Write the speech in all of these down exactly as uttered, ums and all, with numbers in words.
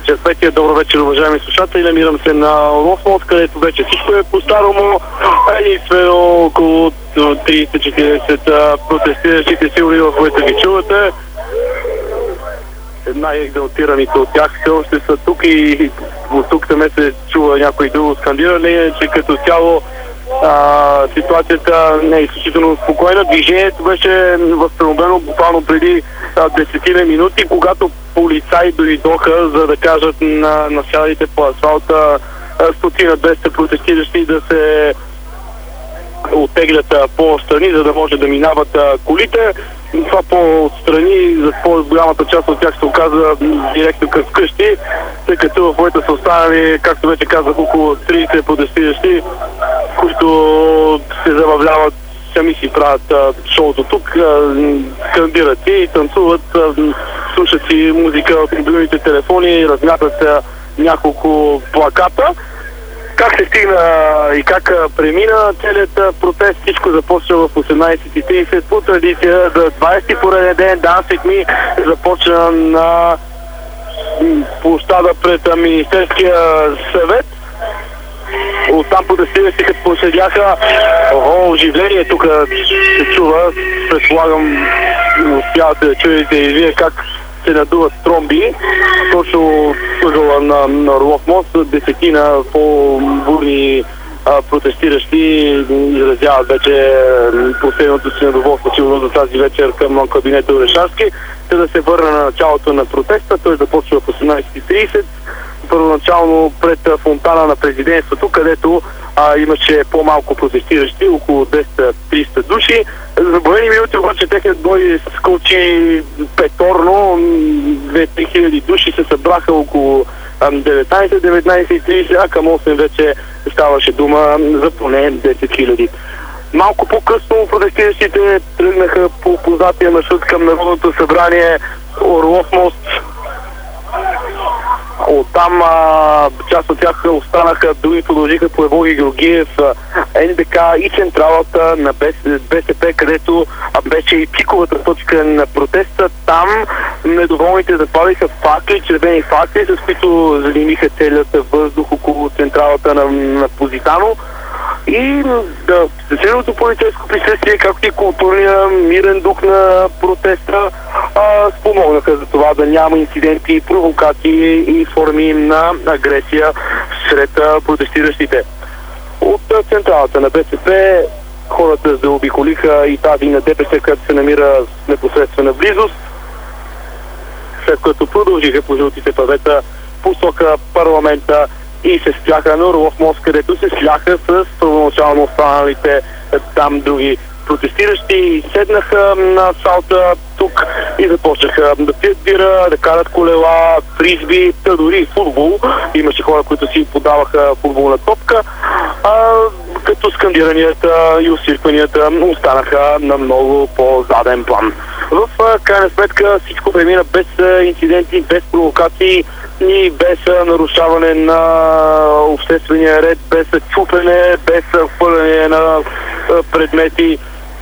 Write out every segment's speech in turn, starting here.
вечер, Петя. Добър вечер, уважаеми слушатели. Намирам се на Лофмост, където вече всичко е по-старому. Единствено около трийсет-четирийсет протестиращите силни, в които ги чувате. Най-екзалтираните от тях все още са тук и от тук там се чува някой друго скандиране, че като цяло а, ситуацията не е изключително спокойна. Движението беше възстановено буквално преди десет минути, когато полицаи дойдоха, за да кажат на насядалите по асфалта стотина двеста протестиращи да се оттеглят по-страни, за да може да минават колите. Това по-страни, за по-голямата част от тях се оказа директно към къщи, тъй като в момента са останали, както вече казах, около трийсет протестиращи, които се забавляват, сами си правят а, шоуто тук, а, скандират и танцуват, а, слушат си музика от мобилните телефони, размятат а, няколко плаката. Как се стигна и как премина целият протест? Всичко започна в осемнайсет и трийсет по традиция. За двайсети пореден ден Dancing Me започна на площада пред Министерския съвет. Оттам протестиращи, като последяха о, оживление, тук се чува, предполагам, успявате да чуете и вие как се надуват тромби. Точно ъгъла на, на Лофмост, десетина по-бурни протестиращи изразяват вече последното си недоволство сигурно за тази вечер към кабинета Орешарски, за да се върне на началото на протеста. Той започва в осемнайсет и трийсет. Първоначално пред фонтана на президентството, където а, имаше по-малко протестиращи, около двеста-триста души. За броени минути обаче техният бой скочи петорно, две-три хиляди души се събраха около деветнайсет, деветнайсет и трийсет, а към осем вече ставаше дума за поне десет хиляди. Малко по-късно протестиращите тръгнаха по познатия маршрут към Народното събрание Орлов мост. Оттам а, част от тях останаха, други продължиха по Евгений Георгиев, Ен Де Ка и централата на Бе Се Пе, където беше и пиковата точка на протеста. Там недоволните запалиха факли, червени факли, с които занимиха целият въздух около централата на, на Позитано. И да, силното полицейско присъствие, както и културния мирен дух на протеста, а, спомогнаха за това да няма инциденти, провокации и форми на агресия сред а, протестиращите. От а, централата на Бе Се Пе хората заобиколиха и тази на Де Пе Се, която се намира в непосредствена близост, след като продължиха по жълтите павета посока парламента и се спряха на Орлов мост, където се сляха с първоначално останалите там други протестиращи. Седнаха на асфалта тук и започнаха да пият бира, да карат колела, фризби, та дори футбол. Имаше хора, които си подаваха футболна топка, а, като скандиранията и усвиркванията останаха на много по-заден план. В крайна сметка всичко премина без инциденти, без провокации и без нарушаване на обществения ред, без чупене, без хвърляне на предмети.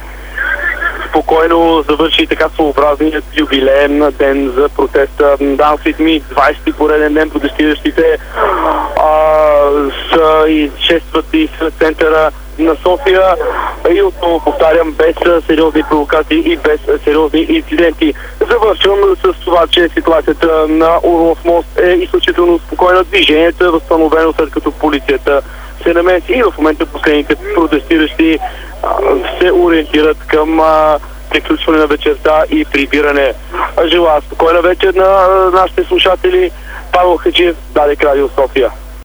Спокойно завърши така своеобразният юбилеен ден за протеста. Dancing Me, двайсети пореден ден, протестиращите а, са и шестват и в центъра на София и отново повтарям, без сериозни провокации и без сериозни инциденти. Завършвам с това, че ситуацията на Орлов мост е изключително спокойна. Движението е възстановено, след като полицията се намеси и в момента последните протестиращи а, се ориентират към а, приключване на вечерта и прибиране. Желая спокойна вечер на нашите слушатели. Павел Хаджиев, Дарик Радио София.